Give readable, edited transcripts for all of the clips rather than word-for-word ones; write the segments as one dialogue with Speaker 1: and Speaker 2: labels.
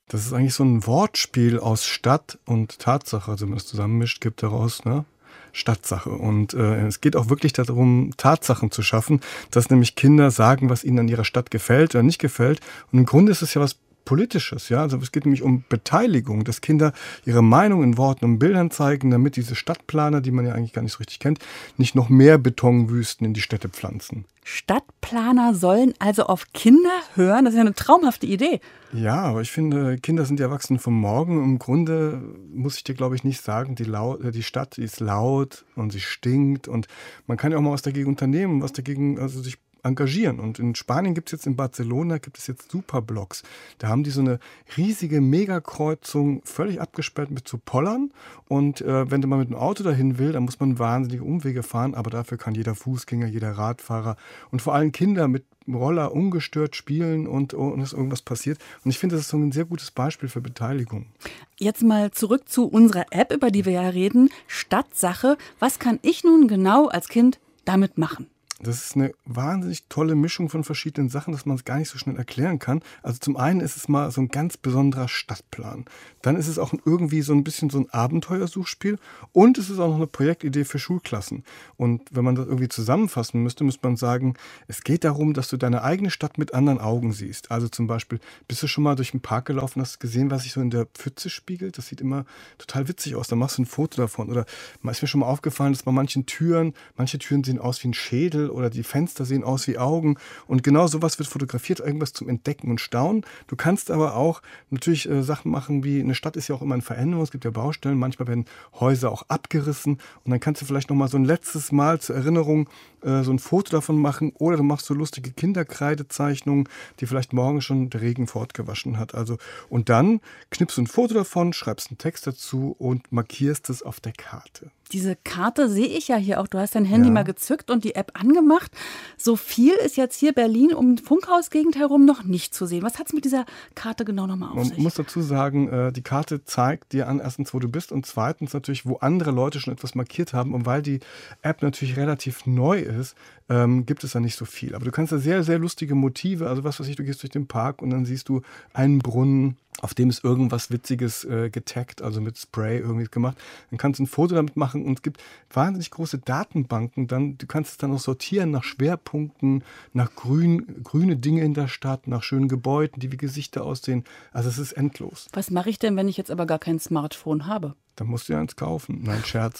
Speaker 1: Das ist eigentlich so ein Wortspiel aus Stadt und Tatsache. Also wenn man das zusammenmischt, gibt daraus, ne, Stadtsache. Und es geht auch wirklich darum, Tatsachen zu schaffen, dass nämlich Kinder sagen, was ihnen an ihrer Stadt gefällt oder nicht gefällt. Und im Grunde ist es ja was Politisches, ja. Also es geht nämlich um Beteiligung, dass Kinder ihre Meinung in Worten und Bildern zeigen, damit diese Stadtplaner, die man ja eigentlich gar nicht so richtig kennt, nicht noch mehr Betonwüsten in die Städte pflanzen.
Speaker 2: Stadtplaner sollen also auf Kinder hören? Das ist ja eine traumhafte Idee.
Speaker 1: Ja, aber ich finde, Kinder sind die Erwachsenen von morgen. Im Grunde muss ich dir, glaube ich, nicht sagen, die Stadt, die ist laut und sie stinkt und man kann ja auch mal was dagegen unternehmen, was dagegen, also sich engagieren. Und in Spanien gibt es jetzt, in Barcelona gibt es jetzt Superblocks. Da haben die so eine riesige Megakreuzung, völlig abgesperrt mit so Pollern. Und wenn du mal mit dem Auto dahin will, dann muss man wahnsinnige Umwege fahren. Aber dafür kann jeder Fußgänger, jeder Radfahrer und vor allem Kinder mit dem Roller ungestört spielen und ist irgendwas passiert. Und ich finde, das ist so ein sehr gutes Beispiel für Beteiligung.
Speaker 2: Jetzt mal zurück zu unserer App, über die wir ja reden. Stadtsache. Was kann ich nun genau als Kind damit machen?
Speaker 1: Das ist eine wahnsinnig tolle Mischung von verschiedenen Sachen, dass man es gar nicht so schnell erklären kann. Also zum einen ist es mal so ein ganz besonderer Stadtplan. Dann ist es auch irgendwie so ein bisschen so ein Abenteuersuchspiel und es ist auch noch eine Projektidee für Schulklassen. Und wenn man das irgendwie zusammenfassen müsste man sagen, es geht darum, dass du deine eigene Stadt mit anderen Augen siehst. Also zum Beispiel, bist du schon mal durch den Park gelaufen, hast gesehen, was sich so in der Pfütze spiegelt? Das sieht immer total witzig aus. Dann machst du ein Foto davon. Oder ist mir schon mal aufgefallen, dass bei manche Türen sehen aus wie ein Schädel oder die Fenster sehen aus wie Augen. Und genau sowas wird fotografiert, irgendwas zum Entdecken und Staunen. Du kannst aber auch natürlich Sachen machen wie, eine Stadt ist ja auch immer in Veränderung, es gibt ja Baustellen, manchmal werden Häuser auch abgerissen und dann kannst du vielleicht noch mal so ein letztes Mal zur Erinnerung so ein Foto davon machen oder du machst so lustige Kinderkreidezeichnungen, die vielleicht morgen schon der Regen fortgewaschen hat. Also, und dann knippst du ein Foto davon, schreibst einen Text dazu und markierst es auf der Karte.
Speaker 2: Diese Karte sehe ich ja hier auch. Du hast dein Handy mal gezückt und die App angemacht. So viel ist jetzt hier Berlin um Funkhausgegend herum noch nicht zu sehen. Was hat es mit dieser Karte genau nochmal auf sich?
Speaker 1: Man muss dazu sagen, die Karte zeigt dir an, erstens, wo du bist und zweitens natürlich, wo andere Leute schon etwas markiert haben. Und weil die App natürlich relativ neu ist, gibt es da nicht so viel. Aber du kannst da sehr, sehr lustige Motive, also was weiß ich, du gehst durch den Park und dann siehst du einen Brunnen, auf dem ist irgendwas Witziges getaggt, also mit Spray irgendwie gemacht. Dann kannst du ein Foto damit machen und es gibt wahnsinnig große Datenbanken. Du kannst es dann auch sortieren nach Schwerpunkten, nach grüne Dinge in der Stadt, nach schönen Gebäuden, die wie Gesichter aussehen. Also es ist endlos.
Speaker 2: Was mache ich denn, wenn ich jetzt aber gar kein Smartphone habe?
Speaker 1: Dann musst du ja eins kaufen. Nein, Scherz.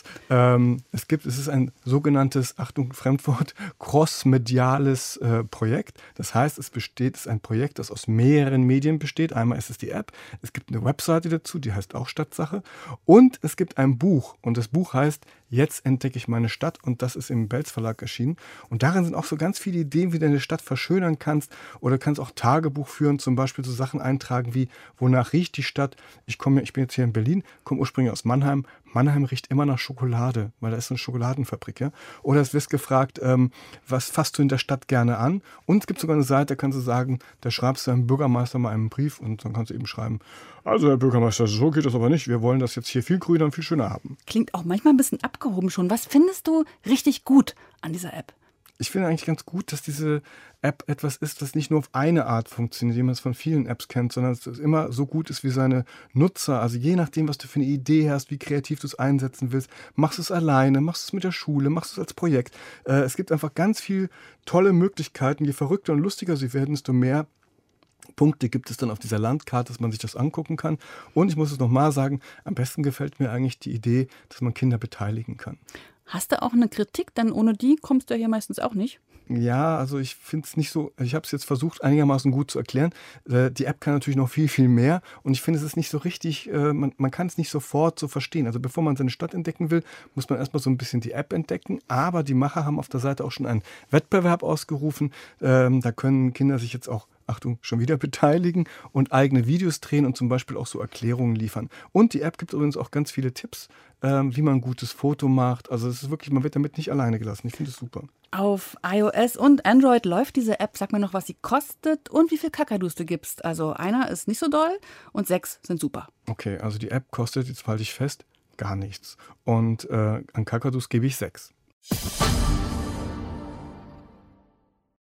Speaker 1: Es ist ein sogenanntes, Achtung, Fremdwort, crossmediales Projekt. Das heißt, es ist ein Projekt, das aus mehreren Medien besteht. Einmal ist es die App, es gibt eine Webseite dazu, die heißt auch Stadtsache. Und es gibt ein Buch. Und das Buch heißt Jetzt entdecke ich meine Stadt. Und das ist im Belz Verlag erschienen. Und darin sind auch so ganz viele Ideen, wie du deine Stadt verschönern kannst. Oder kannst auch Tagebuch führen, zum Beispiel so Sachen eintragen wie, wonach riecht die Stadt? Ich bin jetzt hier in Berlin, komme ursprünglich aus Mannheim. Mannheim riecht immer nach Schokolade, weil da ist eine Schokoladenfabrik. Ja? Oder es wird gefragt, was fasst du in der Stadt gerne an? Und es gibt sogar eine Seite, da kannst du sagen, da schreibst du einem Bürgermeister mal einen Brief und dann kannst du eben schreiben, also Herr Bürgermeister, so geht das aber nicht. Wir wollen das jetzt hier viel grüner und viel schöner haben.
Speaker 2: Klingt auch manchmal ein bisschen abgehoben schon. Was findest du richtig gut an dieser App?
Speaker 1: Ich finde eigentlich ganz gut, dass diese App etwas ist, das nicht nur auf eine Art funktioniert, wie man es von vielen Apps kennt, sondern dass es immer so gut ist wie seine Nutzer. Also je nachdem, was du für eine Idee hast, wie kreativ du es einsetzen willst, machst du es alleine, machst du es mit der Schule, machst du es als Projekt. Es gibt einfach ganz viele tolle Möglichkeiten. Je verrückter und lustiger sie werden, desto mehr Punkte gibt es dann auf dieser Landkarte, dass man sich das angucken kann. Und ich muss es nochmal sagen, am besten gefällt mir eigentlich die Idee, dass man Kinder beteiligen kann.
Speaker 2: Hast du auch eine Kritik? Denn ohne die kommst du ja hier meistens auch nicht.
Speaker 1: Ja, also ich finde es nicht so, ich habe es jetzt versucht einigermaßen gut zu erklären. Die App kann natürlich noch viel, viel mehr und ich finde, es ist nicht so richtig, man kann es nicht sofort so verstehen. Also bevor man seine Stadt entdecken will, muss man erstmal so ein bisschen die App entdecken, aber die Macher haben auf der Seite auch schon einen Wettbewerb ausgerufen. Da können Kinder sich jetzt auch, Achtung, schon wieder beteiligen und eigene Videos drehen und zum Beispiel auch so Erklärungen liefern. Und die App gibt übrigens auch ganz viele Tipps, wie man ein gutes Foto macht. Also es ist wirklich, man wird damit nicht alleine gelassen. Ich finde es super.
Speaker 2: Auf iOS und Android läuft diese App. Sag mir noch, was sie kostet und wie viel Kakadus du gibst. Also einer ist nicht so doll und 6 sind super.
Speaker 1: Okay, also die App kostet, jetzt halte ich fest, gar nichts. Und an Kakadus gebe ich 6.